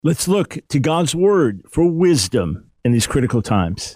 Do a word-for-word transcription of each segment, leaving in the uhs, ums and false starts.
Let's look to God's Word for wisdom in these critical times.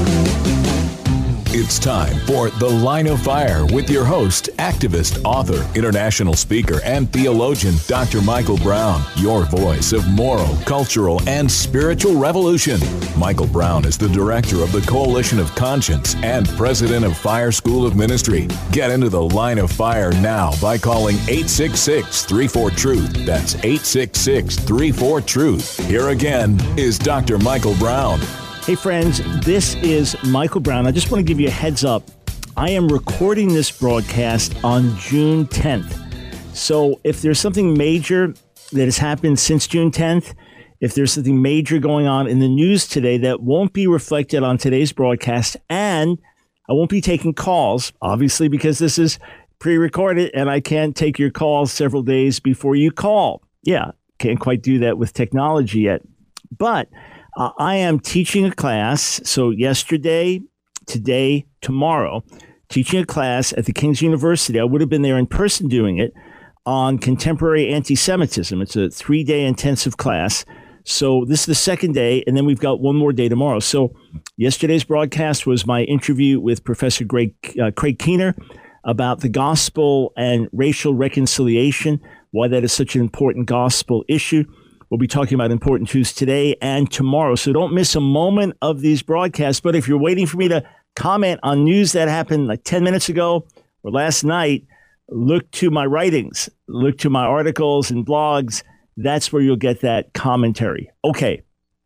It's time for The Line of Fire with your host, activist, author, international speaker, and theologian, Doctor Michael Brown, your voice of moral, cultural, and spiritual revolution. Michael Brown is the director of the Coalition of Conscience and president of Fire School of Ministry. Get into The Line of Fire now by calling eight six six, three four, truth. That's eight six six, three four, truth. Here again is Doctor Michael Brown. Hey friends, this is Michael Brown. I just want to give you a heads up. I am recording this broadcast on June tenth. So if there's something major that has happened since June tenth, if there's something major going on in the news today that won't be reflected on today's broadcast, and I won't be taking calls, obviously, because this is pre-recorded and I can't take your calls several days before you call. Yeah, can't quite do that with technology yet. But Uh, I am teaching a class, so yesterday, today, tomorrow, teaching a class at the King's University. I would have been there in person doing it on contemporary anti-Semitism. It's a three-day intensive class. So this is the second day, and then we've got one more day tomorrow. So yesterday's broadcast was my interview with Professor Greg, uh, Craig Keener about the gospel and racial reconciliation, why that is such an important gospel issue. We'll be talking about important truths today and tomorrow. So don't miss a moment of these broadcasts. But if you're waiting for me to comment on news that happened like ten minutes ago or last night, look to my writings, look to my articles and blogs. That's where you'll get that commentary. Okay.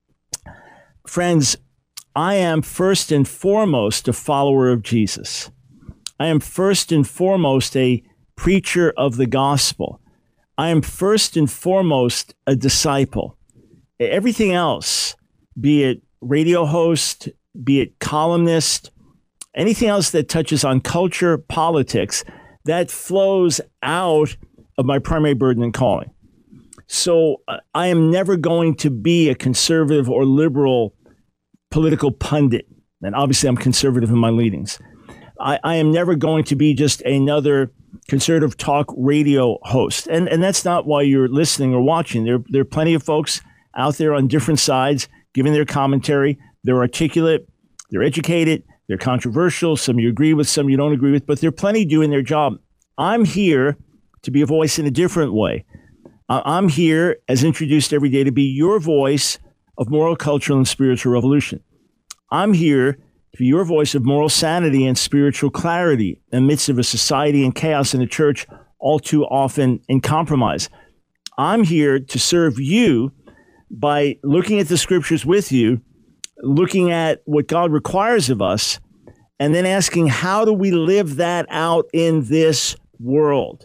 Friends, I am first and foremost a follower of Jesus. I am first and foremost a preacher of the gospel. I am first and foremost a disciple. Everything else, be it radio host, be it columnist, anything else that touches on culture, politics, that flows out of my primary burden and calling. So uh, I am never going to be a conservative or liberal political pundit. And obviously I'm conservative in my leanings. I, I am never going to be just another conservative talk radio host. And and that's not why you're listening or watching. There, there are plenty of folks out there on different sides giving their commentary. They're articulate, they're educated, they're controversial. Some you agree with, some you don't agree with, but there are plenty doing their job. I'm here to be a voice in a different way. I'm here, as introduced every day, to be your voice of moral, cultural, and spiritual revolution. I'm here to be your voice of moral sanity and spiritual clarity in the midst of a society in chaos and a church all too often in compromise. I'm here to serve you by looking at the scriptures with you, looking at what God requires of us, and then asking, how do we live that out in this world?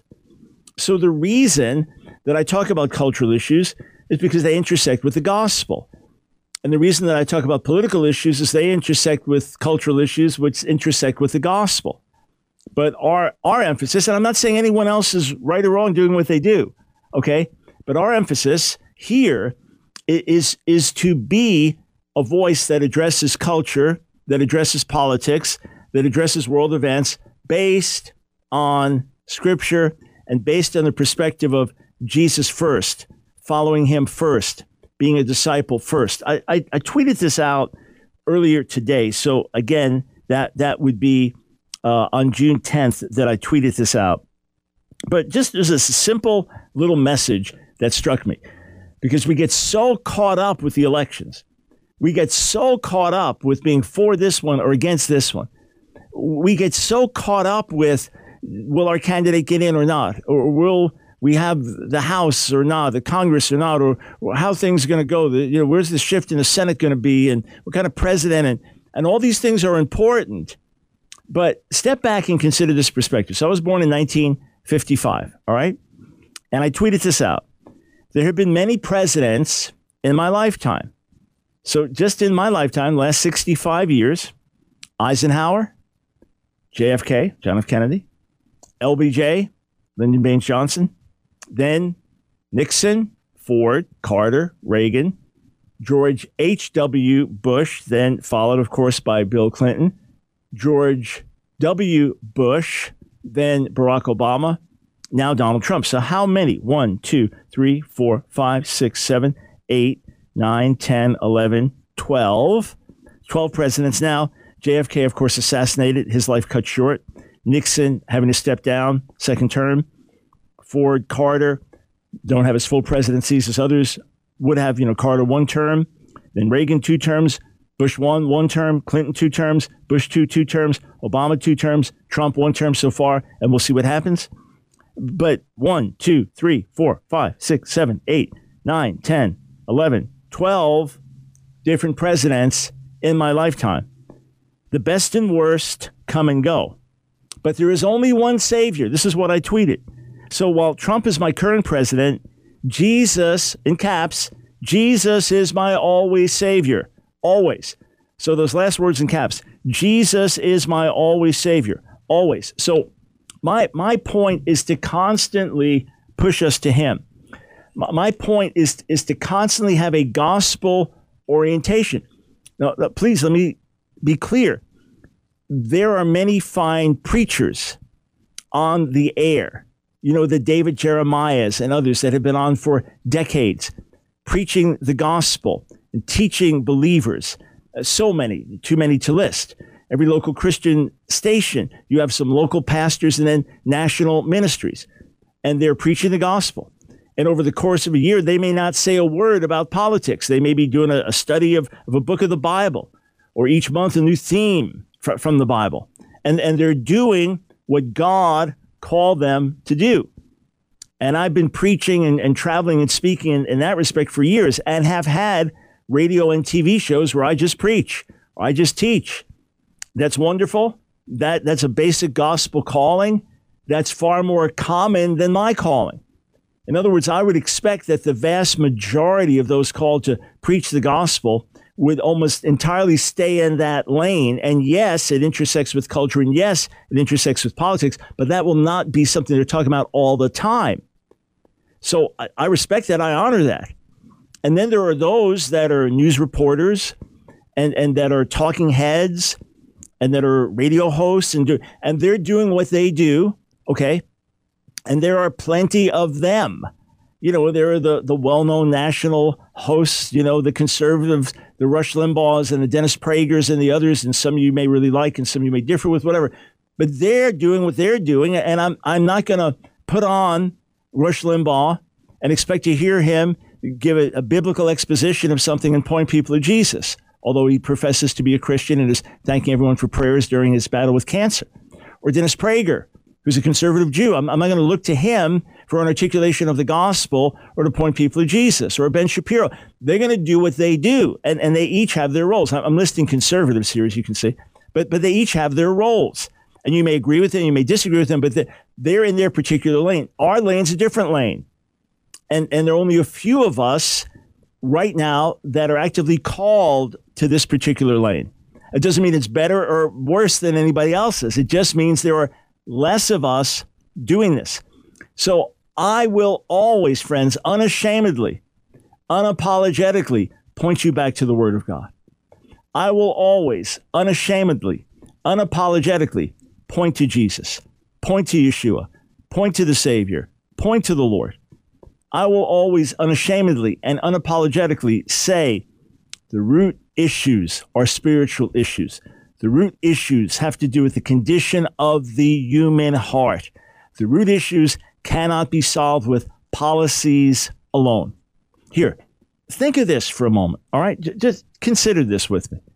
So the reason that I talk about cultural issues is because they intersect with the gospel. And the reason that I talk about political issues is they intersect with cultural issues, which intersect with the gospel. But our our emphasis, and I'm not saying anyone else is right or wrong doing what they do, okay? But our emphasis here is, is to be a voice that addresses culture, that addresses politics, that addresses world events based on Scripture and based on the perspective of Jesus first, following him first, being a disciple first. I, I, I tweeted this out earlier today. So again, that, that would be uh, on June tenth that I tweeted this out. But just as a simple little message that struck me, because we get so caught up with the elections. We get so caught up with being for this one or against this one. We get so caught up with, will our candidate get in or not? Or will we have the House or not, the Congress or not, or, or how things are going to go? The, you know, where's the shift in the Senate going to be, and what kind of president? And, and all these things are important. But step back and consider this perspective. So I was born in nineteen fifty-five, all right? And I tweeted this out. There have been many presidents in my lifetime. So just in my lifetime, last sixty-five years, Eisenhower, J F K, John F. Kennedy, L B J, Lyndon Baines Johnson, then Nixon, Ford, Carter, Reagan, George H W. Bush, then followed, of course, by Bill Clinton, George W. Bush, then Barack Obama, now Donald Trump. So how many? One, two, three, four, five, six, seven, eight, nine, ten, eleven, twelve. twelve presidents now. J F K, of course, assassinated, his life cut short. Nixon having to step down, second term. Ford, Carter, don't have as full presidencies as others would have. You know, Carter, one term. Then Reagan, two terms. Bush, one, one term. Clinton, two terms. Bush, two, two terms. Obama, two terms. Trump, one term so far. And we'll see what happens. But one, two, three, four, five, six, seven, eight, nine, ten, eleven, twelve different presidents in my lifetime. The best and worst come and go. But there is only one Savior. This is what I tweeted. So while Trump is my current president, Jesus, in caps, Jesus is my always Savior. Always. So those last words in caps, Jesus is my always Savior. Always. So my my point is to constantly push us to him. My, my point is, is to constantly have a gospel orientation. Now, please let me be clear. There are many fine preachers on the air. You know, the David Jeremiahs and others that have been on for decades, preaching the gospel and teaching believers. Uh, so many, too many to list. Every local Christian station, you have some local pastors and then national ministries, and they're preaching the gospel. And over the course of a year, they may not say a word about politics. They may be doing a, a study of, of a book of the Bible, or each month a new theme fr- from the Bible. And, and they're doing what God called them to do. And I've been preaching and, and traveling and speaking in, in that respect for years, and have had radio and T V shows where I just preach, or I just teach. That's wonderful. That, that's a basic gospel calling. That's far more common than my calling. In other words, I would expect that the vast majority of those called to preach the gospel would almost entirely stay in that lane. And yes, it intersects with culture, and yes, it intersects with politics, but that will not be something they're talking about all the time. So I, I respect that. I honor that. And then there are those that are news reporters and, and that are talking heads and that are radio hosts, and do, and they're doing what they do, okay? And there are plenty of them. You know, there are the, the well-known national hosts, you know, the conservatives, the Rush Limbaughs and the Dennis Pragers and the others, and some of you may really like and some of you may differ with, whatever. But they're doing what they're doing, and I'm I'm not going to put on Rush Limbaugh and expect to hear him give a, a biblical exposition of something and point people to Jesus, although he professes to be a Christian and is thanking everyone for prayers during his battle with cancer. Or Dennis Prager, who's a conservative Jew. I'm, I'm not going to look to him for an articulation of the gospel or to point people to Jesus. Or Ben Shapiro. They're going to do what they do, and, and they each have their roles. I'm listing conservatives here, as you can see, but but they each have their roles. And you may agree with them, you may disagree with them, but they're in their particular lane. Our lane's a different lane. And, and there are only a few of us right now that are actively called to this particular lane. It doesn't mean it's better or worse than anybody else's. It just means there are less of us doing this. So I will always, friends, unashamedly, unapologetically point you back to the Word of God. I will always, unashamedly, unapologetically point to Jesus, point to Yeshua, point to the Savior, point to the Lord. I will always unashamedly and unapologetically say the root issues are spiritual issues. The root issues have to do with the condition of the human heart. The root issues cannot be solved with policies alone. Here, think of this for a moment, all right? J- just consider this with me.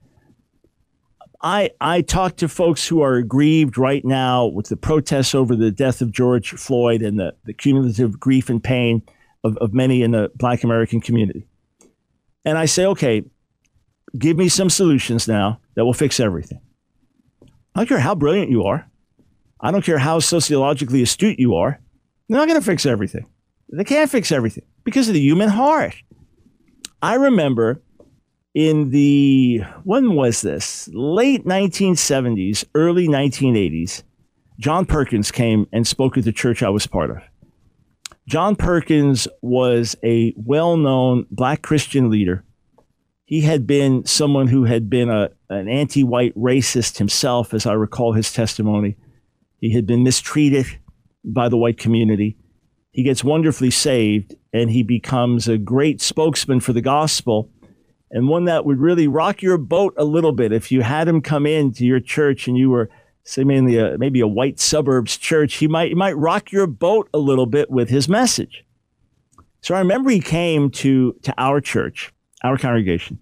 I, I talk to folks who are aggrieved right now with the protests over the death of George Floyd and the, the cumulative grief and pain of, of many in the Black American community. And I say, okay, give me some solutions now that will fix everything. I don't care how brilliant you are. I don't care how sociologically astute you are. They're not going to fix everything. They can't fix everything because of the human heart. I remember in the, when was this? Late nineteen seventies, early nineteen eighties, John Perkins came and spoke at the church I was part of. John Perkins was a well-known Black Christian leader. He had been someone who had been a, an anti-white racist himself, as I recall his testimony. He had been mistreated by the white community. He gets wonderfully saved, and he becomes a great spokesman for the gospel, and one that would really rock your boat a little bit. If you had him come into your church and you were, say, mainly a, maybe a white suburbs church, he might, he might rock your boat a little bit with his message. So I remember he came to, to our church, our congregation,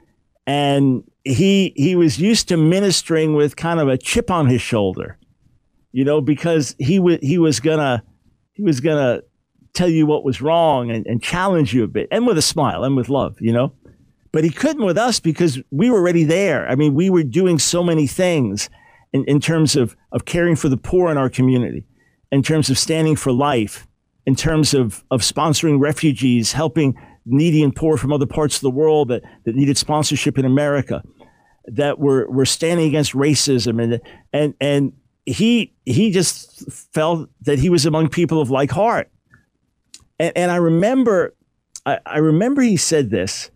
and he he was used to ministering with kind of a chip on his shoulder, you know, because he was he was gonna he was gonna tell you what was wrong and, and challenge you a bit, and with a smile and with love, you know. But he couldn't with us because we were already there. I mean, we were doing so many things in, in terms of, of caring for the poor in our community, in terms of standing for life, in terms of, of sponsoring refugees, helping needy and poor from other parts of the world that, that needed sponsorship in America, that were, were standing against racism. And, and, and he, he just felt that he was among people of like heart. And, and I remember, I, I remember he said this.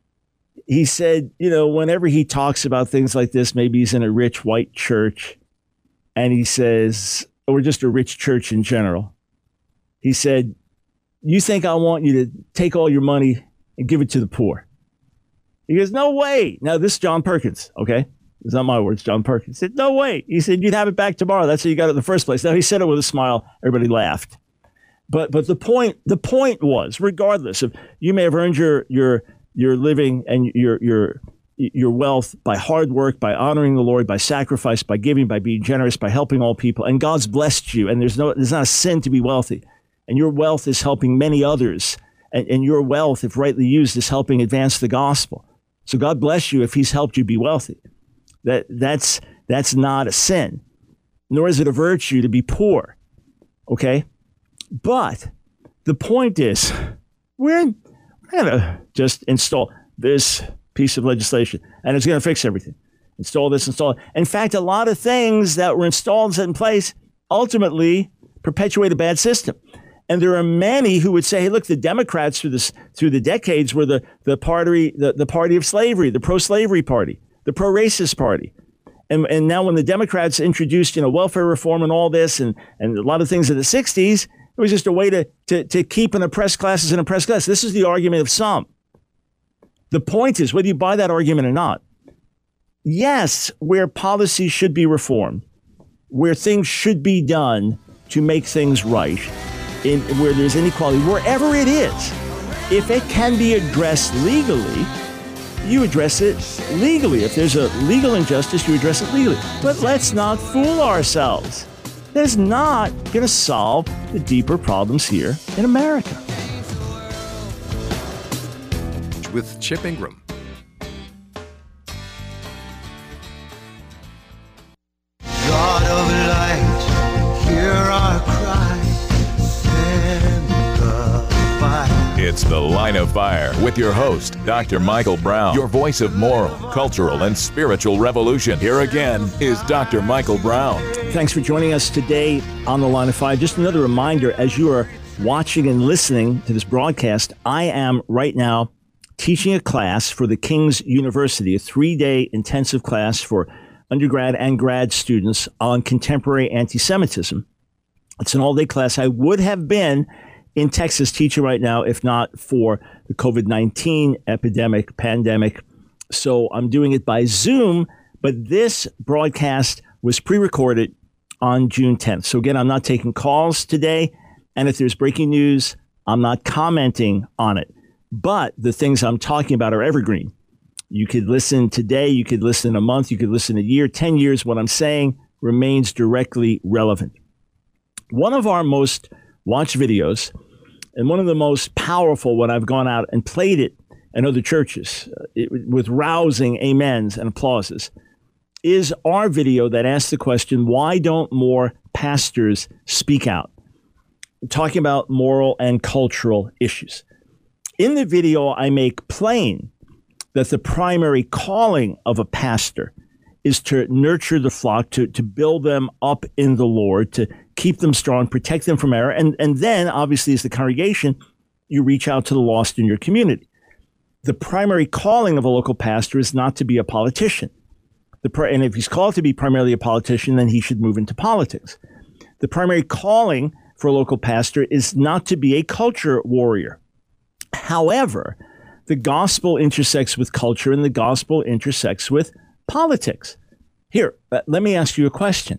He said, you know, whenever he talks about things like this, maybe he's in a rich white church, and he says, or just a rich church in general. He said, you think I want you to take all your money and give it to the poor? He goes, no way. Now, this is John Perkins, okay? It's not my words, John Perkins. He said, no way. He said, you'd have it back tomorrow. That's how you got it in the first place. Now, he said it with a smile. Everybody laughed. But but the point the point was, regardless of, you may have earned your your your living and your your your wealth by hard work, by honoring the Lord, by sacrifice, by giving, by being generous, by helping all people, and God's blessed you, and there's no there's not a sin to be wealthy. And your wealth is helping many others. And, and your wealth, if rightly used, is helping advance the gospel. So God bless you if he's helped you be wealthy. That that's that's not a sin, nor is it a virtue to be poor. Okay? But the point is, we're going to just install this piece of legislation, and it's going to fix everything. Install this, install it. In fact, a lot of things that were installed and set in place ultimately perpetuate a bad system. And there are many who would say, hey, look, the Democrats through this through the decades were the, the party the, the party of slavery, the pro-slavery party, the pro-racist party. And and now when the Democrats introduced, you know, welfare reform and all this and, and a lot of things in the sixties, it was just a way to, to, to keep an oppressed class as an oppressed class. This is the argument of some. The point is, whether you buy that argument or not, yes, where policy should be reformed, where things should be done to make things right, in where there's inequality, wherever it is, if it can be addressed legally, you address it legally. If there's a legal injustice, you address it legally. But let's not fool ourselves. That is not going to solve the deeper problems here in America. With Chip Ingram. God of light, hear our cry. It's The Line of Fire with your host, Doctor Michael Brown, your voice of moral, cultural, and spiritual revolution. Here again is Doctor Michael Brown. Thanks for joining us today on The Line of Fire. Just another reminder, as you are watching and listening to this broadcast, I am right now teaching a class for the King's University, a three-day intensive class for undergrad and grad students on contemporary anti-Semitism. It's an all-day class. I would have been in Texas teaching right now if not for the COVID nineteen epidemic, pandemic. So I'm doing it by Zoom, but this broadcast was pre-recorded on June tenth. So again, I'm not taking calls today. And if there's breaking news, I'm not commenting on it. But the things I'm talking about are evergreen. You could listen today, you could listen in a month, you could listen a year, ten years. What I'm saying remains directly relevant. One of our most watched videos, and one of the most powerful when I've gone out and played it in other churches uh, it, with rousing amens and applauses, is our video that asks the question, why don't more pastors speak out? Talking about moral and cultural issues. In the video, I make plain that the primary calling of a pastor is to nurture the flock, to, to build them up in the Lord, to keep them strong, protect them from error. And, and then, obviously, as the congregation, you reach out to the lost in your community. The primary calling of a local pastor is not to be a politician. The, and if he's called to be primarily a politician, then he should move into politics. The primary calling for a local pastor is not to be a culture warrior. However, the gospel intersects with culture and the gospel intersects with politics. Here, uh, let me ask you a question.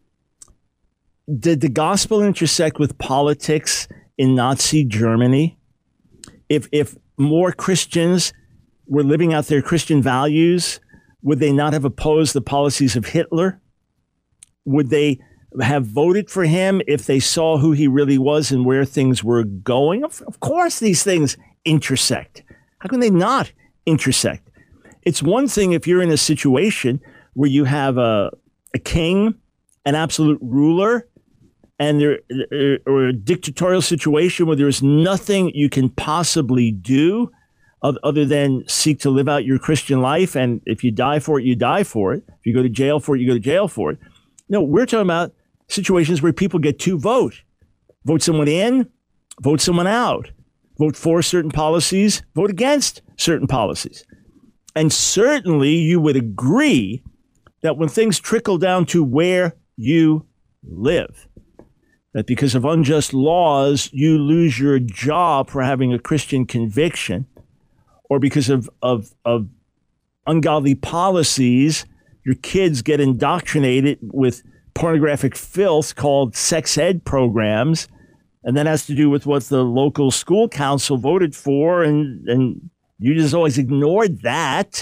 Did the gospel intersect with politics in Nazi Germany? If if more Christians were living out their Christian values, would they not have opposed the policies of Hitler? Would they have voted for him if they saw who he really was and where things were going? Of, of course, these things intersect. How can they not intersect? It's one thing if you're in a situation where you have a, a king, an absolute ruler, and there or a dictatorial situation where there's nothing you can possibly do other than seek to live out your Christian life. And if you die for it, you die for it. If you go to jail for it, you go to jail for it. No, we're talking about situations where people get to vote. Vote someone in, vote someone out. Vote for certain policies, vote against certain policies. And certainly you would agree that when things trickle down to where you live, that because of unjust laws, you lose your job for having a Christian conviction, or because of, of, of ungodly policies, your kids get indoctrinated with pornographic filth called sex ed programs, and that has to do with what the local school council voted for, and, and you just always ignored that.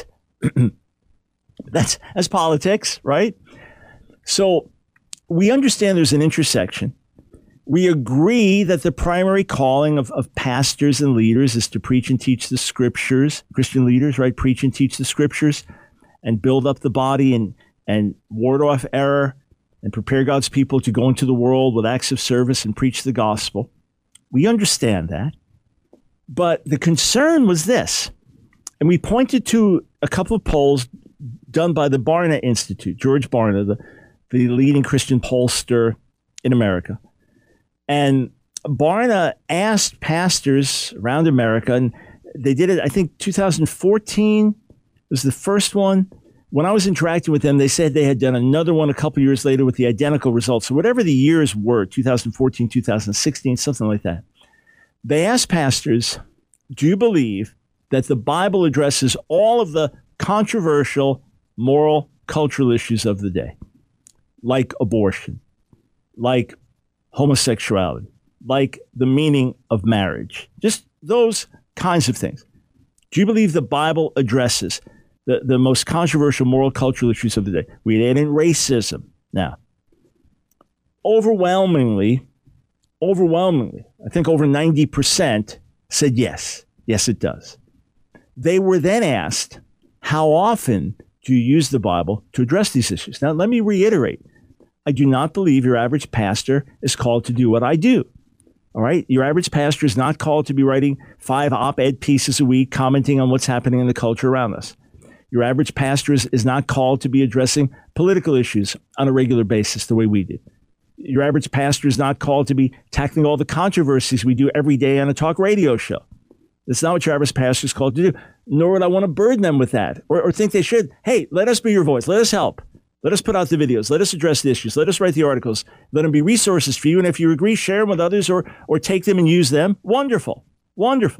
That's, that's politics, right? So we understand there's an intersection. We agree that the primary calling of, of pastors and leaders is to preach and teach the scriptures, Christian leaders, right? Preach and teach the scriptures and build up the body and, and ward off error and prepare God's people to go into the world with acts of service and preach the gospel. We understand that. But the concern was this, and we pointed to a couple of polls done by the Barna Institute, George Barna, the, the leading Christian pollster in America. And Barna asked pastors around America, and they did it, I think, two thousand fourteen was the first one. When I was interacting with them, they said they had done another one a couple years later with the identical results. So whatever the years were, two thousand fourteen, two thousand sixteen, something like that. They asked pastors, do you believe that the Bible addresses all of the controversial, moral, cultural issues of the day, like abortion, like homosexuality, like the meaning of marriage, just those kinds of things? Do you believe the Bible addresses the, the most controversial moral cultural issues of the day? We add in racism. Now, overwhelmingly, overwhelmingly, I think over ninety percent said yes. Yes, it does. They were then asked, how often do you use the Bible to address these issues? Now, let me reiterate. I do not believe your average pastor is called to do what I do. All right? Your average pastor is not called to be writing five op-ed pieces a week, commenting on what's happening in the culture around us. Your average pastor is, is not called to be addressing political issues on a regular basis the way we do. Your average pastor is not called to be tackling all the controversies we do every day on a talk radio show. That's not what your average pastor is called to do, nor would I want to burden them with that or, or think they should. Hey, let us be your voice. Let us help. Let us put out the videos. Let us address the issues. Let us write the articles. Let them be resources for you. And if you agree, share them with others or or take them and use them. Wonderful. Wonderful.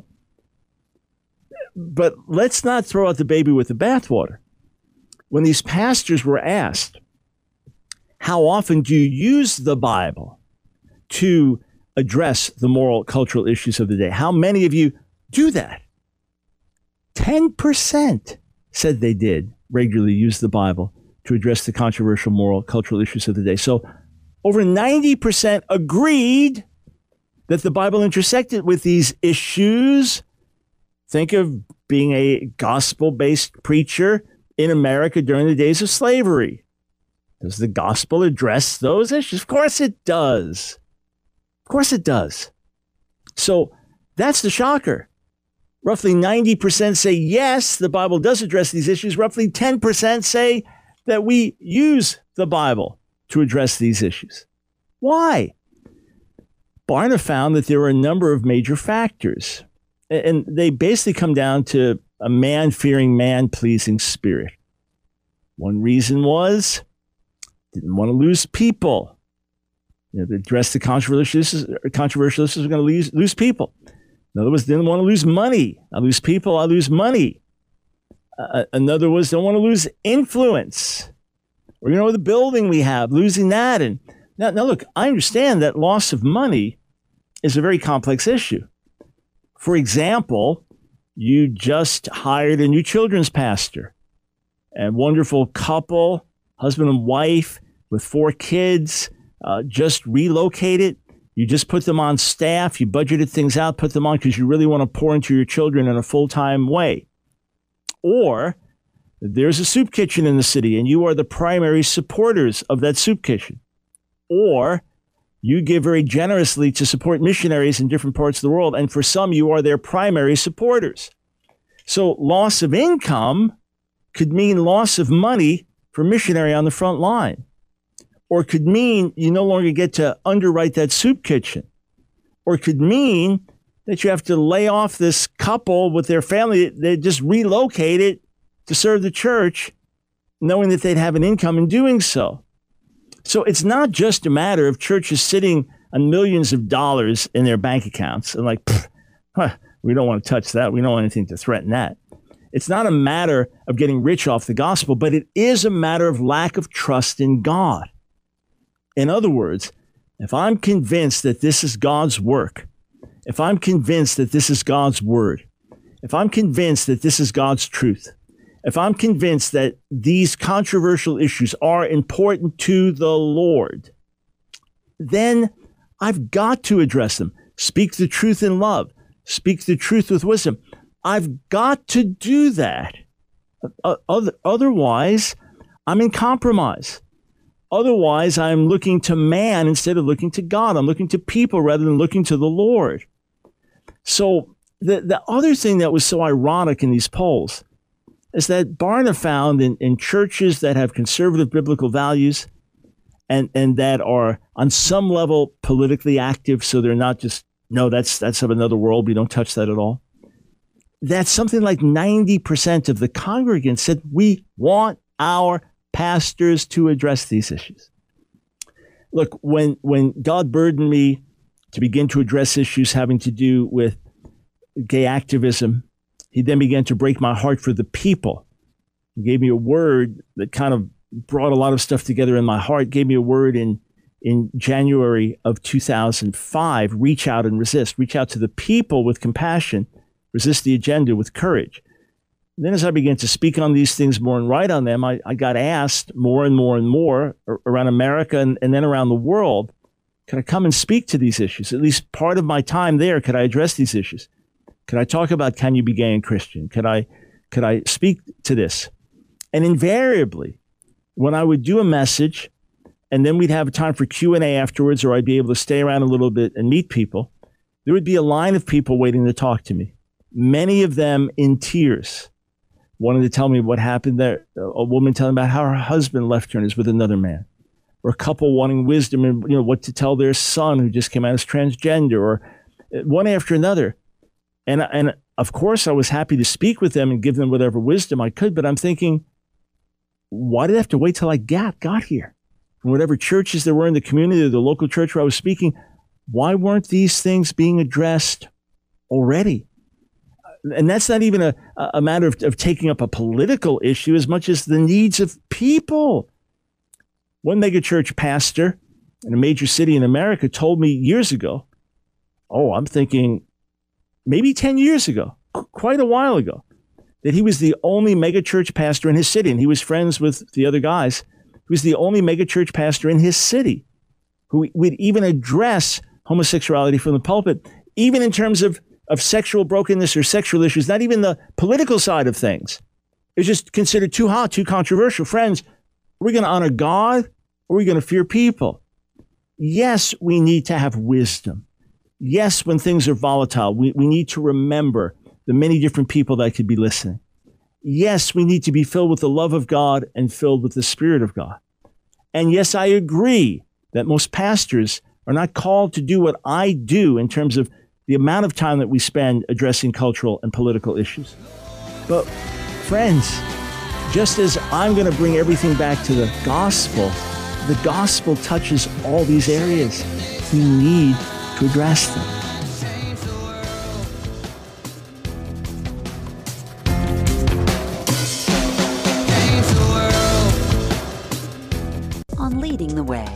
But let's not throw out the baby with the bathwater. When these pastors were asked, how often do you use the Bible to address the moral, cultural issues of the day? How many of you do that? ten percent said they did regularly use the Bible to address the controversial moral, cultural issues of the day. So over ninety percent agreed that the Bible intersected with these issues. Think of being a gospel-based preacher in America during the days of slavery. Does the gospel address those issues? Of course it does. Of course it does. So that's the shocker. Roughly ninety percent say, yes, the Bible does address these issues. Roughly ten percent say that we use the Bible to address these issues. Why? Barna found that there were a number of major factors, and they basically come down to a man-fearing, man-pleasing spirit. One reason was didn't want to lose people. You know, to address the controversial issues, controversial issues are going to lose, lose people. In other words, they didn't want to lose money. I lose people, I lose money. Uh, in other words, don't want to lose influence. Or, you know, the building we have, losing that. And now, now, look, I understand that loss of money is a very complex issue. For example, you just hired a new children's pastor, a wonderful couple, husband and wife with four kids, uh, just relocated. You just put them on staff. You budgeted things out, put them on because you really want to pour into your children in a full-time way. Or there's a soup kitchen in the city and you are the primary supporters of that soup kitchen. Or you give very generously to support missionaries in different parts of the world. And for some, you are their primary supporters. So loss of income could mean loss of money for missionary on the front line. Or could mean you no longer get to underwrite that soup kitchen. Or could mean that you have to lay off this couple with their family. They just relocated to serve the church, knowing that they'd have an income in doing so. So it's not just a matter of churches sitting on millions of dollars in their bank accounts and like, huh, we don't want to touch that. We don't want anything to threaten that. It's not a matter of getting rich off the gospel, but it is a matter of lack of trust in God. In other words, if I'm convinced that this is God's work, if I'm convinced that this is God's word, if I'm convinced that this is God's truth, if I'm convinced that these controversial issues are important to the Lord, then I've got to address them. Speak the truth in love. Speak the truth with wisdom. I've got to do that. Otherwise, I'm in compromise. Otherwise, I'm looking to man instead of looking to God. I'm looking to people rather than looking to the Lord. So the, the other thing that was so ironic in these polls is that Barna found in, in churches that have conservative biblical values and, and that are on some level politically active, so they're not just, no, that's that's of another world, we don't touch that at all, that something like ninety percent of the congregants said, we want our pastors to address these issues. Look, when when God burdened me to begin to address issues having to do with gay activism, he then began to break my heart for the people. He gave me a word that kind of brought a lot of stuff together in my heart, gave me a word in, in January of two thousand five, reach out and resist. Reach out to the people with compassion, resist the agenda with courage. And then as I began to speak on these things more and write on them, I, I got asked more and more and more around America and, and then around the world, could I come and speak to these issues? At least part of my time there, could I address these issues? Could I talk about can you be gay and Christian? Could I, could I speak to this? And invariably, when I would do a message, and then we'd have a time for Q and A afterwards, or I'd be able to stay around a little bit and meet people, there would be a line of people waiting to talk to me, many of them in tears, wanting to tell me what happened there. A woman telling about how her husband left her and is with another man, or a couple wanting wisdom and, you know, what to tell their son who just came out as transgender, or one after another. And, and of course, I was happy to speak with them and give them whatever wisdom I could. But I'm thinking, why did I have to wait till I got, got here? From whatever churches there were in the community, or the local church where I was speaking, why weren't these things being addressed already? And that's not even a, a matter of, of taking up a political issue as much as the needs of people. One megachurch pastor in a major city in America told me years ago, oh, I'm thinking maybe ten years ago, quite a while ago, that he was the only megachurch pastor in his city. And he was friends with the other guys. He was the only megachurch pastor in his city who would even address homosexuality from the pulpit, even in terms of, of sexual brokenness or sexual issues, not even the political side of things. It was just considered too hot, too controversial. Friends, are we going to honor God or are we going to fear people? Yes, we need to have wisdom. Yes, when things are volatile, we, we need to remember the many different people that could be listening. Yes, we need to be filled with the love of God and filled with the Spirit of God. And yes, I agree that most pastors are not called to do what I do in terms of the amount of time that we spend addressing cultural and political issues. But friends, just as I'm going to bring everything back to the gospel, the gospel touches all these areas. We need to address them. leading the way.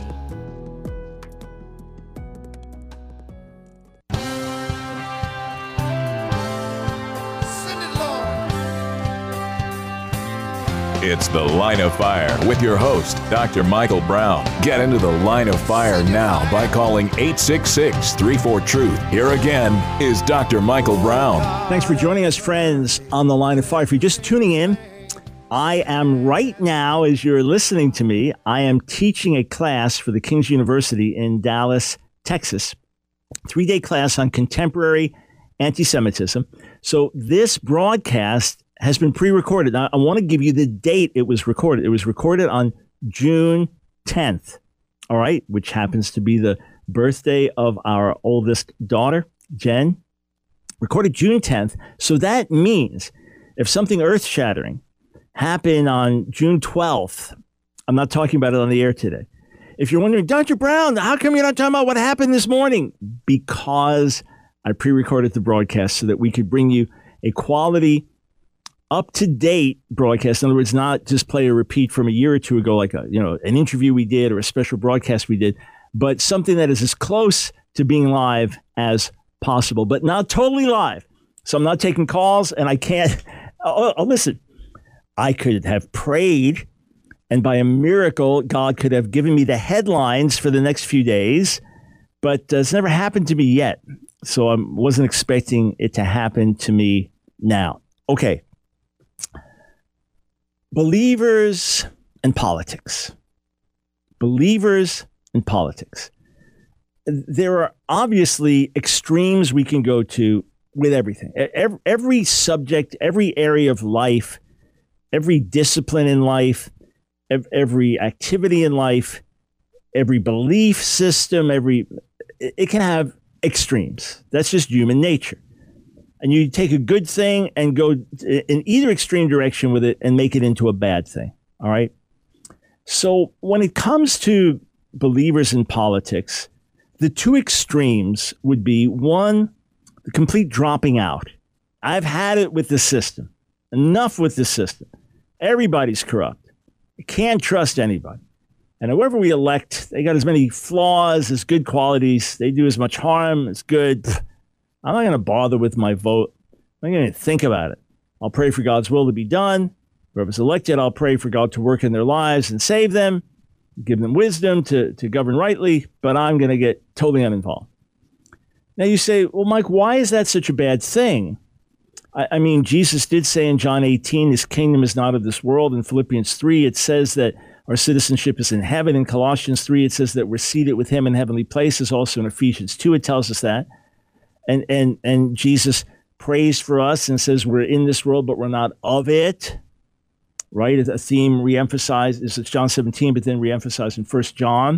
It's The Line of Fire with your host, Doctor Michael Brown. Get into the Line of Fire now by calling eight six six, three four, truth. Here again is Doctor Michael Brown. Thanks for joining us, friends, on The Line of Fire. If you're just tuning in, I am right now, as you're listening to me, I am teaching a class for the King's University in Dallas, Texas. Three-day class on contemporary anti-Semitism. So this broadcast has been pre-recorded. Now, I want to give you the date it was recorded. It was recorded on June tenth, all right, which happens to be the birthday of our oldest daughter, Jen. Recorded June tenth. So that means if something earth-shattering happened on June twelfth, I'm not talking about it on the air today. If you're wondering, Doctor Brown, how come you're not talking about what happened this morning? Because I pre-recorded the broadcast so that we could bring you a quality, up-to-date broadcast. In other words, not just play a repeat from a year or two ago, like a, you know, an interview we did or a special broadcast we did, but something that is as close to being live as possible, but not totally live. So I'm not taking calls, and I can't. Oh, oh, listen, I could have prayed, and by a miracle, God could have given me the headlines for the next few days, but uh, it's never happened to me yet. So I wasn't expecting it to happen to me now. Okay. Believers and politics. Believers and politics. There are obviously extremes we can go to with everything. Every, every subject, every area of life, every discipline in life, every activity in life, every belief system, every it can have extremes. That's just human nature. And you take a good thing and go in either extreme direction with it and make it into a bad thing. All right. So when it comes to believers in politics, the two extremes would be one, the complete dropping out. I've had it with the system. Enough with the system. Everybody's corrupt. You can't trust anybody. And whoever we elect, they got as many flaws as good qualities. They do as much harm as good. I'm not going to bother with my vote. I'm not going to think about it. I'll pray for God's will to be done. Whoever's elected, I'll pray for God to work in their lives and save them, give them wisdom to, to govern rightly, but I'm going to get totally uninvolved. Now you say, well, Mike, why is that such a bad thing? I, I mean, Jesus did say in John eighteen, his kingdom is not of this world. In Philippians three, it says that our citizenship is in heaven. In Colossians three, it says that we're seated with him in heavenly places. Also in Ephesians two, it tells us that. And and and Jesus prays for us and says we're in this world, but we're not of it, right? A theme reemphasized is John seventeen, but then reemphasized in First John.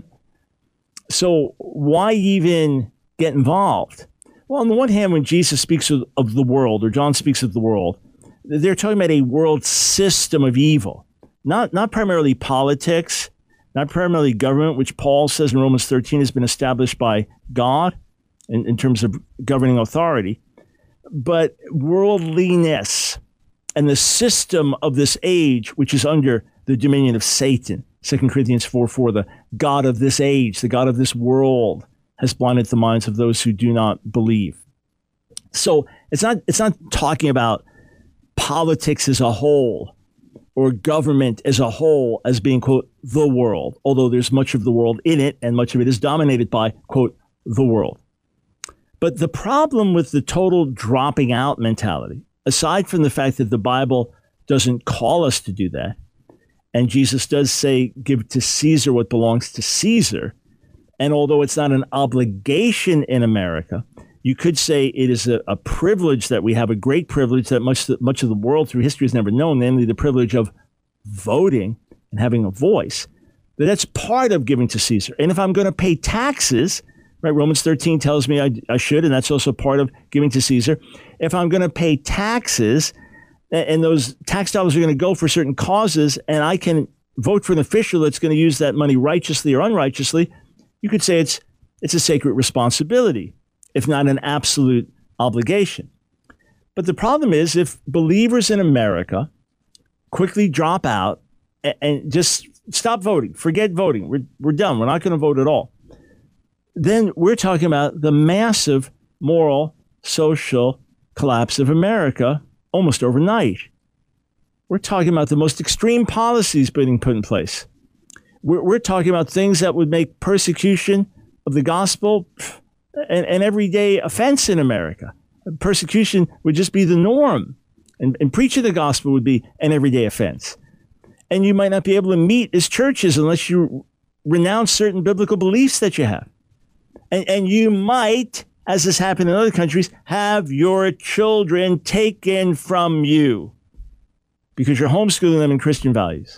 So why even get involved? Well, on the one hand, when Jesus speaks of, of the world, or John speaks of the world, they're talking about a world system of evil, not not primarily politics, not primarily government, which Paul says in Romans thirteen has been established by God. In, in terms of governing authority, but worldliness and the system of this age, which is under the dominion of Satan. Second Corinthians four four, the God of this age, the God of this world, has blinded the minds of those who do not believe. So it's not it's not talking about politics as a whole or government as a whole as being, quote, the world, although there's much of the world in it and much of it is dominated by, quote, the world. But the problem with the total dropping out mentality, aside from the fact that the Bible doesn't call us to do that, and Jesus does say, give to Caesar what belongs to Caesar, and although it's not an obligation in America, you could say it is a, a privilege that we have, a great privilege that much, much of the world through history has never known, namely the privilege of voting and having a voice. But that's part of giving to Caesar. And if I'm going to pay taxes, right, Romans thirteen tells me I, I should, and that's also part of giving to Caesar. If I'm going to pay taxes, and those tax dollars are going to go for certain causes, and I can vote for an official that's going to use that money righteously or unrighteously, you could say it's it's a sacred responsibility, if not an absolute obligation. But the problem is if believers in America quickly drop out and, and just stop voting. Forget voting. We're, we're done. We're not going to vote at all. Then we're talking about the massive moral, social collapse of America almost overnight. We're talking about the most extreme policies being put in place. We're, we're talking about things that would make persecution of the gospel an, an everyday offense in America. Persecution would just be the norm, and, and preaching the gospel would be an everyday offense. And you might not be able to meet as churches unless you renounce certain biblical beliefs that you have. And, and you might, as has happened in other countries, have your children taken from you because you're homeschooling them in Christian values.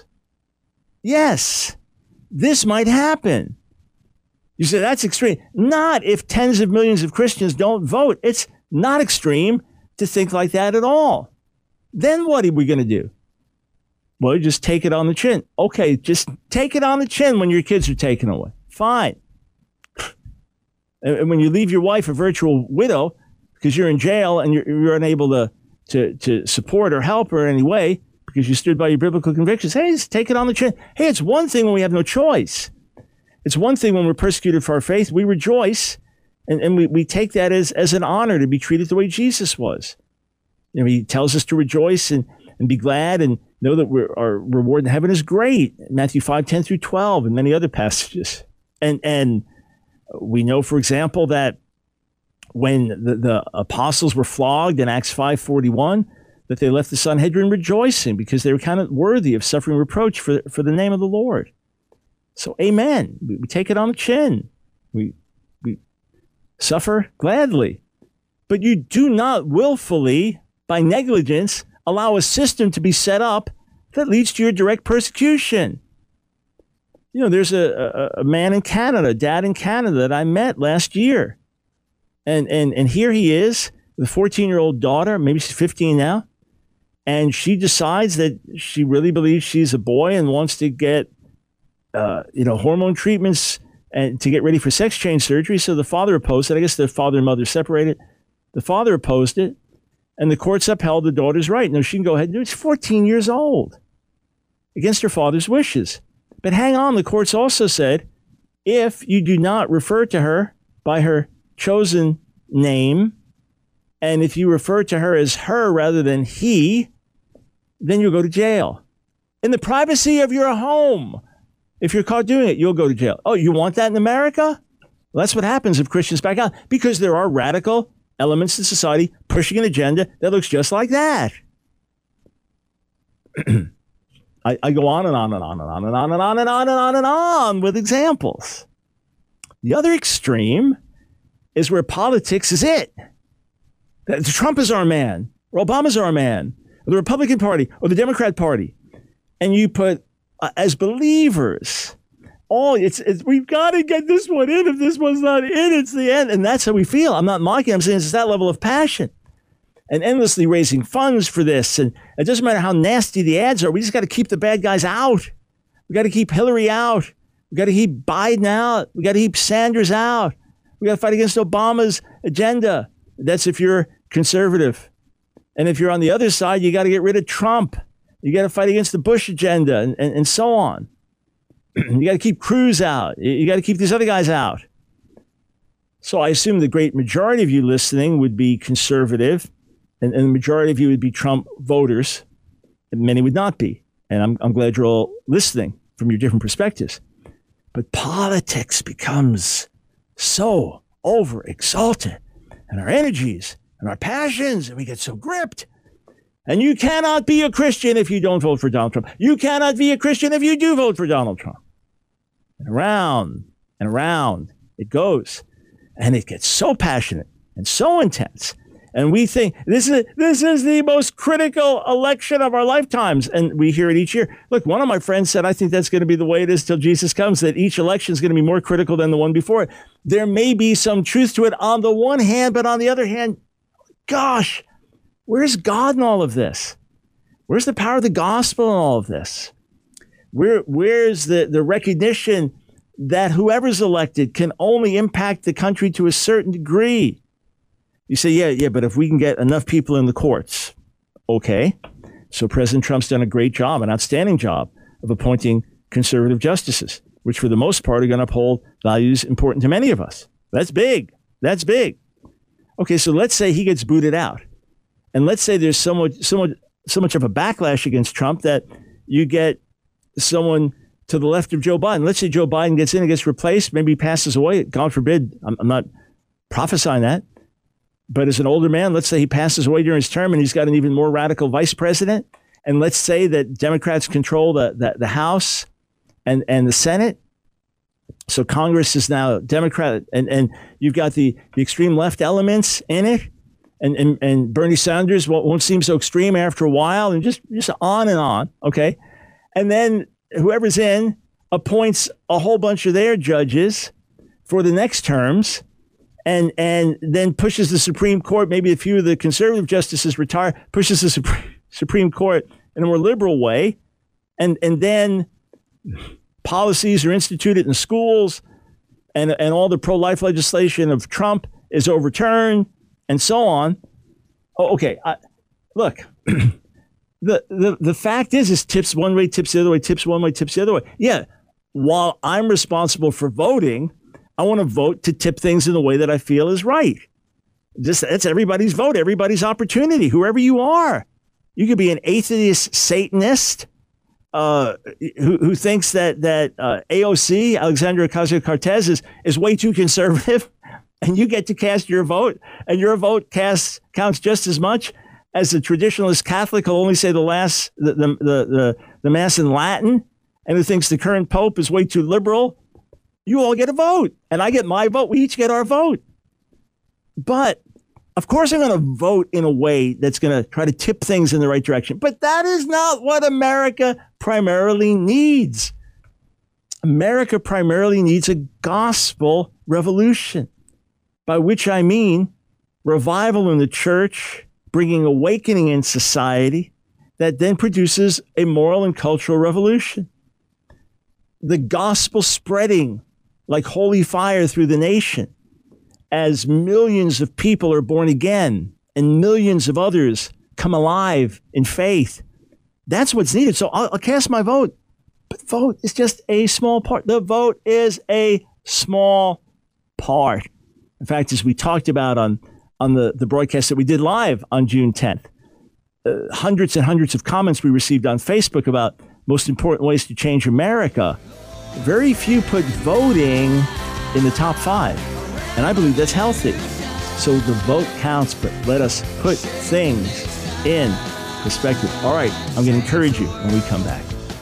Yes, this might happen. You say, that's extreme. Not if tens of millions of Christians don't vote. It's not extreme to think like that at all. Then what are we going to do? Well, you just take it on the chin. Okay, just take it on the chin when your kids are taken away. Fine. And when you leave your wife a virtual widow because you're in jail and you're, you're unable to, to, to support or help her in any way because you stood by your biblical convictions, hey, just take it on the chin. Hey, it's one thing when we have no choice. It's one thing when we're persecuted for our faith. We rejoice, and, and we, we take that as, as an honor to be treated the way Jesus was. You know, he tells us to rejoice and, and be glad and know that we're, our reward in heaven is great. Matthew five, ten through twelve, and many other passages. And and we know, for example, that when the, the apostles were flogged in Acts five forty-one, that they left the Sanhedrin rejoicing because they were kind of worthy of suffering reproach for, for the name of the Lord. So, amen. We, we take it on the chin. We, we suffer gladly. But you do not willfully, by negligence, allow a system to be set up that leads to your direct persecution. You know, there's a, a, a man in Canada, a dad in Canada that I met last year. And, and, and here he is, the fourteen-year-old daughter, maybe she's fifteen now, and she decides that she really believes she's a boy and wants to get, uh, you know, hormone treatments and to get ready for sex change surgery. So the father opposed it. I guess the father and mother separated. The father opposed it, and the courts upheld the daughter's right. No, she can go ahead and do it. She's fourteen years old against her father's wishes. But hang on, the courts also said, if you do not refer to her by her chosen name, and if you refer to her as her rather than he, then you'll go to jail. In the privacy of your home. If you're caught doing it, you'll go to jail. Oh, you want that in America? Well, that's what happens if Christians back out, because there are radical elements in society pushing an agenda that looks just like that. I, I go on and on and on and on and on and on and on and on and on with examples. The other extreme is where politics is it. That Trump is our man, or Obama's our man, or the Republican Party, or the Democrat Party. And you put, uh, as believers, oh, it's, it's we've got to get this one in. If this one's not in, it's the end. And that's how we feel. I'm not mocking. I'm saying it's that level of passion. And endlessly raising funds for this. And it doesn't matter how nasty the ads are. We just got to keep the bad guys out. We got to keep Hillary out. We got to keep Biden out. We got to keep Sanders out. We got to fight against Obama's agenda. That's if you're conservative. And if you're on the other side, you got to get rid of Trump. You got to fight against the Bush agenda and, and, and so on. You got to keep Cruz out. You got to keep these other guys out. So I assume the great majority of you listening would be conservative. And, and the majority of you would be Trump voters, and many would not be. And I'm, I'm glad you're all listening from your different perspectives. But politics becomes so overexalted, and our energies and our passions, and we get so gripped. And you cannot be a Christian if you don't vote for Donald Trump. You cannot be a Christian if you do vote for Donald Trump. And around and around it goes. And it gets so passionate and so intense. And we think this is this is the most critical election of our lifetimes. And we hear it each year. Look, one of my friends said, I think that's going to be the way it is till Jesus comes, that each election is going to be more critical than the one before it. There may be some truth to it on the one hand, but on the other hand, gosh, where's God in all of this? Where's the power of the gospel in all of this? Where, where's the, the recognition that whoever's elected can only impact the country to a certain degree? You say, yeah, yeah, but if we can get enough people in the courts, okay. So President Trump's done a great job, an outstanding job of appointing conservative justices, which for the most part are going to uphold values important to many of us. That's big. That's big. Okay, so let's say he gets booted out. And let's say there's so much, so much, so much of a backlash against Trump that you get someone to the left of Joe Biden. Let's say Joe Biden gets in and gets replaced, maybe he passes away. God forbid, I'm, I'm not prophesying that. But as an older man, let's say he passes away during his term and he's got an even more radical vice president. And let's say that Democrats control the, the, the House and, and the Senate. So Congress is now Democrat, and, and you've got the, the extreme left elements in it. And, and, and Bernie Sanders won't, won't seem so extreme after a while, and just, just on and on, okay? And then whoever's in appoints a whole bunch of their judges for the next terms, and and then pushes the Supreme Court, maybe a few of the conservative justices retire, pushes the Supreme, Supreme Court in a more liberal way, and and then policies are instituted in schools, and, and all the pro-life legislation of Trump is overturned, and so on. Oh, okay, I, look, the, the the fact is, is tips one way, tips the other way, tips one way, tips the other way. Yeah, while I'm responsible for voting, I want to vote to tip things in the way that I feel is right. Just that's everybody's vote, everybody's opportunity, whoever you are. You could be an atheist Satanist uh, who, who thinks that that uh, A O C, Alexandria Ocasio-Cortez, is, is way too conservative, and you get to cast your vote, and your vote casts counts just as much as the traditionalist Catholic who'll only say the last the the the, the, the Mass in Latin, and who thinks the current Pope is way too liberal. You all get a vote, and I get my vote. We each get our vote. But, of course, I'm going to vote in a way that's going to try to tip things in the right direction. But that is not what America primarily needs. America primarily needs a gospel revolution, by which I mean revival in the church, bringing awakening in society that then produces a moral and cultural revolution. The gospel spreading like holy fire through the nation as millions of people are born again and millions of others come alive in faith. That's what's needed. So I'll, I'll cast my vote. But vote is just a small part. The vote is a small part. In fact, as we talked about on, on the, the broadcast that we did live on June tenth, uh, hundreds and hundreds of comments we received on Facebook about most important ways to change America. Very few put voting in the top five, and I believe that's healthy. So the vote counts, but let us put things in perspective. All right, I'm going to encourage you when we come back.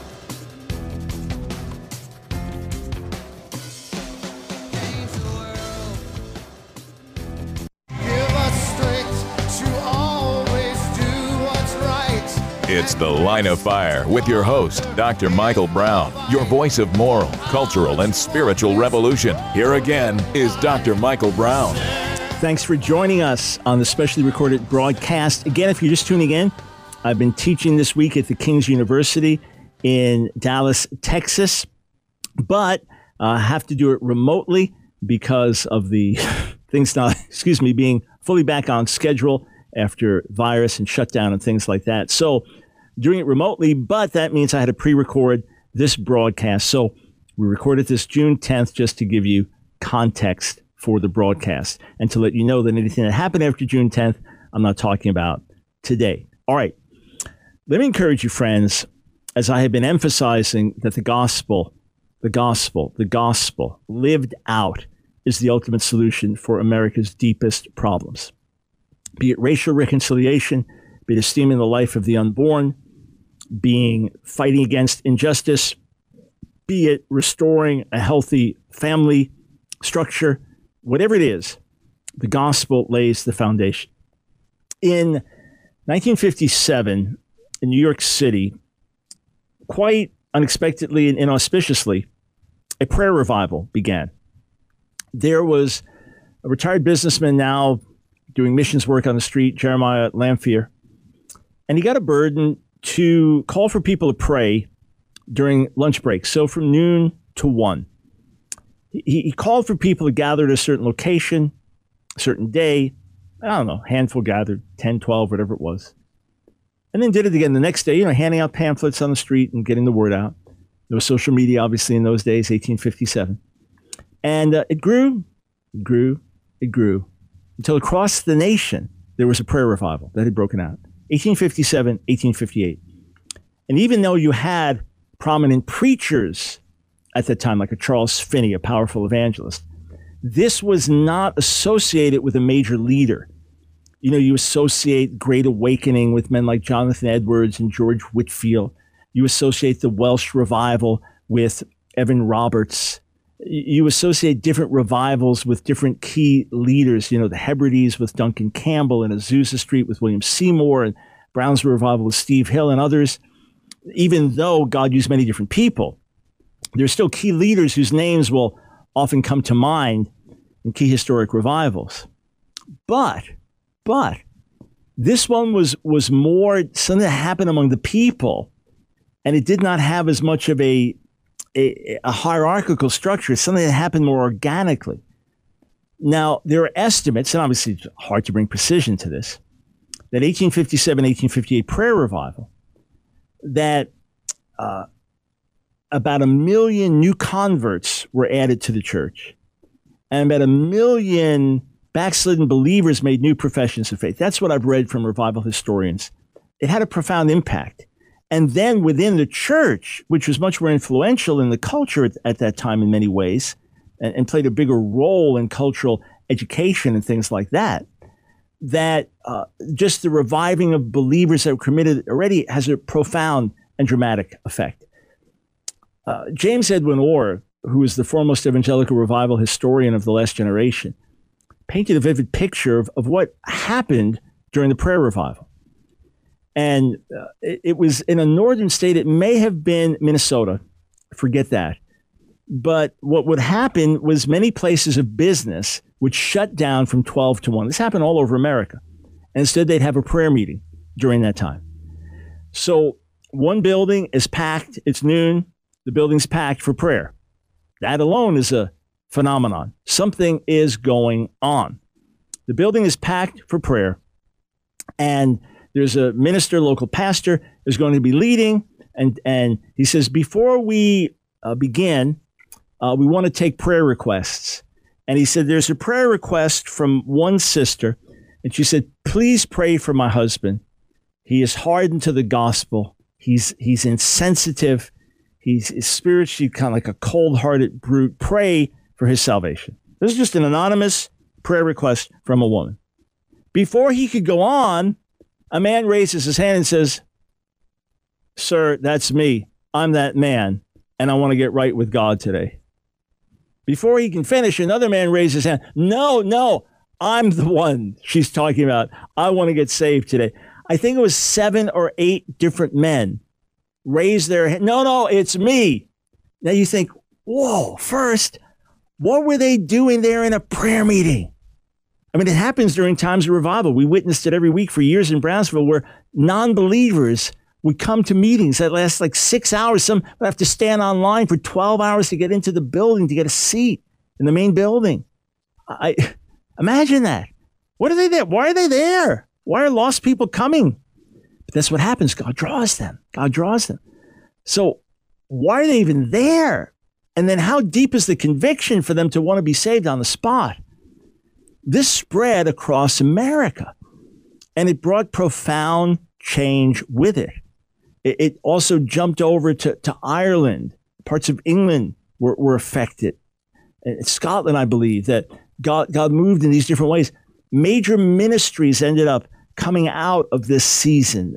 It's The Line of Fire with your host, Doctor Michael Brown, your voice of moral, cultural, and spiritual revolution. Here again is Doctor Michael Brown. Thanks for joining us on the specially recorded broadcast. Again, if you're just tuning in, I've been teaching this week at the King's University in Dallas, Texas, but I uh, have to do it remotely because of the things not, excuse me, being fully back on schedule after virus and shutdown and things like that. So doing it remotely, but that means I had to pre-record this broadcast. So we recorded this June tenth just to give you context for the broadcast and to let you know that anything that happened after June tenth, I'm not talking about today. All right. Let me encourage you, friends, as I have been emphasizing that the gospel, the gospel, the gospel lived out is the ultimate solution for America's deepest problems. Be it racial reconciliation, be it esteeming the life of the unborn, being fighting against injustice, be it restoring a healthy family structure, whatever it is, the gospel lays the foundation. In nineteen fifty-seven, in New York City, quite unexpectedly and inauspiciously, a prayer revival began. There was a retired businessman now doing missions work on the street, Jeremiah Lamphere, and he got a burden to call for people to pray during lunch breaks, so from noon to one. He, he called for people to gather at a certain location, a certain day. I don't know, handful gathered, ten, twelve, whatever it was. And then did it again the next day, you know, handing out pamphlets on the street and getting the word out. There was social media, obviously, in those days, eighteen fifty-seven. And uh, it grew, it grew, it grew, until across the nation, there was a prayer revival that had broken out. eighteen fifty-seven, eighteen fifty-eight. And even though you had prominent preachers at that time, like a Charles Finney, a powerful evangelist, this was not associated with a major leader. You know, you associate Great Awakening with men like Jonathan Edwards and George Whitefield. You associate the Welsh revival with Evan Roberts. You associate different revivals with different key leaders. You know, the Hebrides with Duncan Campbell, and Azusa Street with William Seymour, and Brownsville revival with Steve Hill and others. Even though God used many different people, there's still key leaders whose names will often come to mind in key historic revivals. But, but this one was, was more something that happened among the people, and it did not have as much of a, a, a hierarchical structure. It's something that happened more organically. Now, there are estimates, and obviously it's hard to bring precision to this, that eighteen fifty-seven, eighteen fifty-eight prayer revival, that uh, about a million new converts were added to the church, and about a million backslidden believers made new professions of faith. That's what I've read from revival historians. It had a profound impact. And then within the church, which was much more influential in the culture at, at that time in many ways, and, and played a bigger role in cultural education and things like that, that uh, just the reviving of believers that were committed already has a profound and dramatic effect. Uh, James Edwin Orr, who is the foremost evangelical revival historian of the last generation, painted a vivid picture of, of what happened during the prayer revival. And uh, it, it was in a northern state. It may have been Minnesota. Forget that. But what would happen was many places of business would shut down from twelve to one. This happened all over America. And instead, they'd have a prayer meeting during that time. So one building is packed. It's noon. The building's packed for prayer. That alone is a phenomenon. Something is going on. The building is packed for prayer. And there's a minister, local pastor, is going to be leading. And, and he says, before we uh, begin, uh, we want to take prayer requests. And he said, there's a prayer request from one sister. And she said, please pray for my husband. He is hardened to the gospel. He's, he's insensitive. He's, he's spiritually kind of like a cold-hearted brute. Pray for his salvation. This is just an anonymous prayer request from a woman. Before he could go on, a man raises his hand and says, sir, that's me. I'm that man, and I want to get right with God today. Before he can finish, another man raises his hand. No, no, I'm the one she's talking about. I want to get saved today. I think it was seven or eight different men raised their hand. No, no, it's me. Now you think, whoa, first, what were they doing there in a prayer meeting? I mean, it happens during times of revival. We witnessed it every week for years in Brownsville, where non-believers would come to meetings that last like six hours. Some would have to stand online for twelve hours to get into the building, to get a seat in the main building. I imagine that. What are they there? Why are they there? Why are lost people coming? But that's what happens. God draws them. God draws them. So why are they even there? And then how deep is the conviction for them to want to be saved on the spot? This spread across America, and it brought profound change with it. It, it also jumped over to, to Ireland. Parts of England were, were affected. And Scotland, I believe, that God, God moved in these different ways. Major ministries ended up coming out of this season.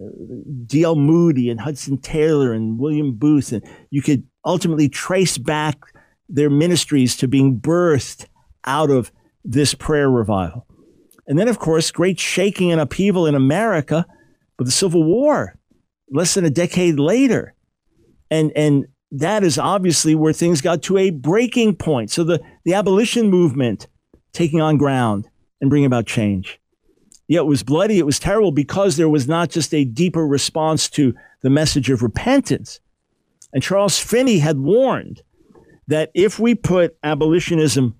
D L Moody and Hudson Taylor and William Booth. And you could ultimately trace back their ministries to being birthed out of this prayer revival. And then, of course, great shaking and upheaval in America with the Civil War, less than a decade later. And, and that is obviously where things got to a breaking point. So the, the abolition movement taking on ground and bringing about change. Yeah, it was bloody, it was terrible, because there was not just a deeper response to the message of repentance. And Charles Finney had warned that if we put abolitionism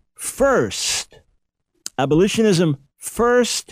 first, abolitionism first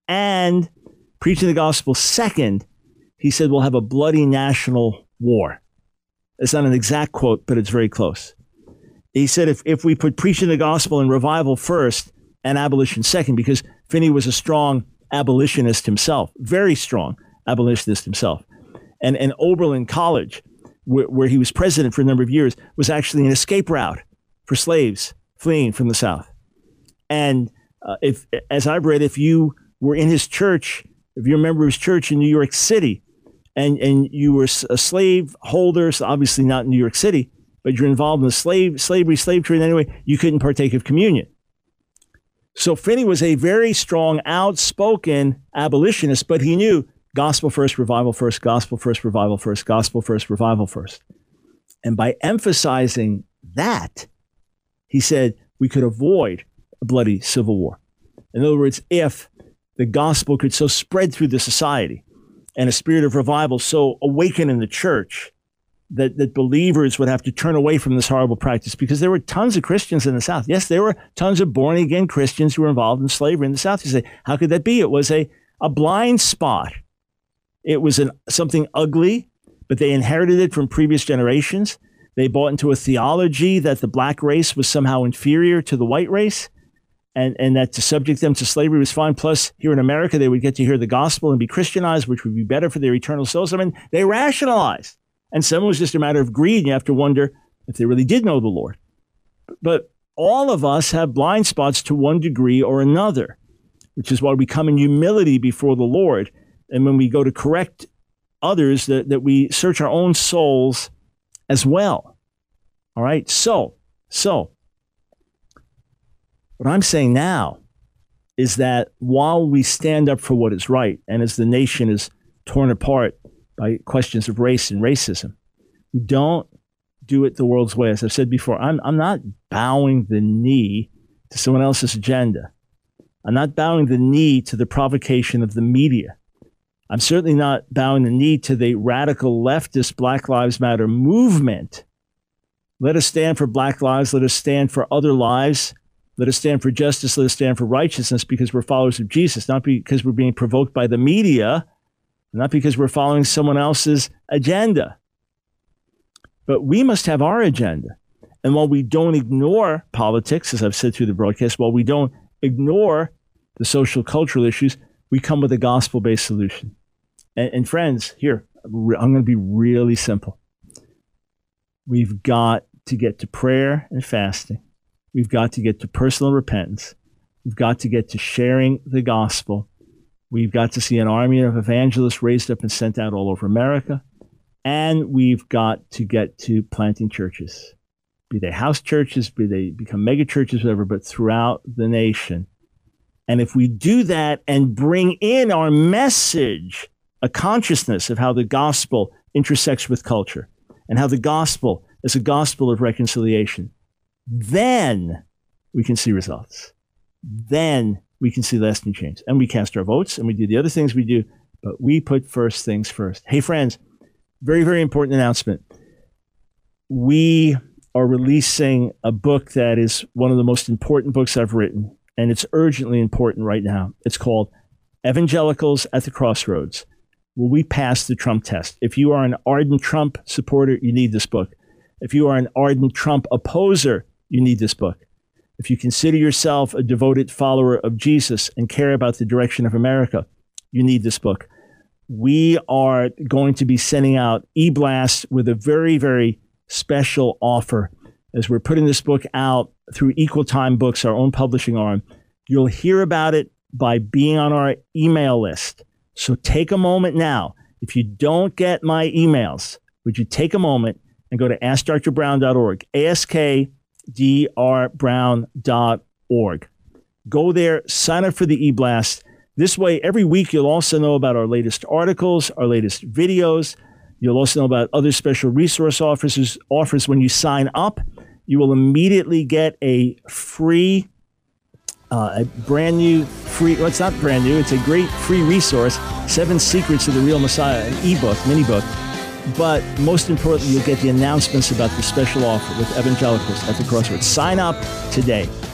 and preaching the gospel second, he said we'll have a bloody national war. It's not an exact quote, but it's very close. He said, if, if we put preaching the gospel and revival first and abolition second, because Finney was a strong abolitionist himself, very strong abolitionist himself. And, and Oberlin College, where, where he was president for a number of years, was actually an escape route for slaves fleeing from the South. And uh, if, as I've read, if you were in his church, if you're a member of his church in New York City, and, and you were a slave holder, so obviously not in New York City, but you're involved in the slave slavery, slave trade anyway, you couldn't partake of communion. So Finney was a very strong, outspoken abolitionist, but he knew gospel first, revival first, gospel first, revival first, gospel first, revival first. And by emphasizing that, he said we could avoid a bloody civil war. In other words, if the gospel could so spread through the society and a spirit of revival so awaken in the church that, that believers would have to turn away from this horrible practice, because there were tons of Christians in the South. Yes, there were tons of born-again Christians who were involved in slavery in the South. You say, how could that be? It was a, a blind spot. It was an, something ugly, but they inherited it from previous generations. They bought into a theology that the black race was somehow inferior to the white race, and, and that to subject them to slavery was fine. Plus, here in America, they would get to hear the gospel and be Christianized, which would be better for their eternal souls. I mean, they rationalized. And some was just a matter of greed. And you have to wonder if they really did know the Lord. But all of us have blind spots to one degree or another, which is why we come in humility before the Lord. And when we go to correct others, that, that we search our own souls as well. All right. So, so what I'm saying now is that while we stand up for what is right, and as the nation is torn apart by questions of race and racism, we don't do it the world's way. As I've said before, I'm, I'm not bowing the knee to someone else's agenda. I'm not bowing the knee to the provocation of the media. I'm certainly not bowing the knee to the radical leftist Black Lives Matter movement. Let us stand for Black lives. Let us stand for other lives. Let us stand for justice. Let us stand for righteousness, because we're followers of Jesus, not because we're being provoked by the media, not because we're following someone else's agenda. But we must have our agenda. And while we don't ignore politics, as I've said through the broadcast, while we don't ignore the social cultural issues, we come with a gospel-based solution. And, and friends, here, I'm going to be really simple. We've got to get to prayer and fasting. We've got to get to personal repentance. We've got to get to sharing the gospel. We've got to see an army of evangelists raised up and sent out all over America. And we've got to get to planting churches, be they house churches, be they become mega churches, whatever, but throughout the nation. And if we do that and bring in our message, a consciousness of how the gospel intersects with culture and how the gospel is a gospel of reconciliation, then we can see results. Then we can see lasting change. And we cast our votes and we do the other things we do, but we put first things first. Hey, friends, very, very important announcement. We are releasing a book that is one of the most important books I've written, and it's urgently important right now. It's called Evangelicals at the Crossroads. Will we pass the Trump test? If you are an ardent Trump supporter, you need this book. If you are an ardent Trump opposer, you need this book. If you consider yourself a devoted follower of Jesus and care about the direction of America, you need this book. We are going to be sending out e-blasts with a very, very special offer. As we're putting this book out through Equal Time Books, our own publishing arm, you'll hear about it by being on our email list. So take a moment now. If you don't get my emails, would you take a moment and go to ask dr brown dot org, A S K D R brown dot org. Go there, sign up for the e-blast. This way, every week, you'll also know about our latest articles, our latest videos. You'll also know about other special resource offers. offers. When you sign up, you will immediately get a free, uh, a brand new free, well, it's not brand new, it's a great free resource, Seven Secrets of the Real Messiah, an ebook, mini book. But most importantly, you'll get the announcements about the special offer with Evangelicals at the Crossroads. Sign up today.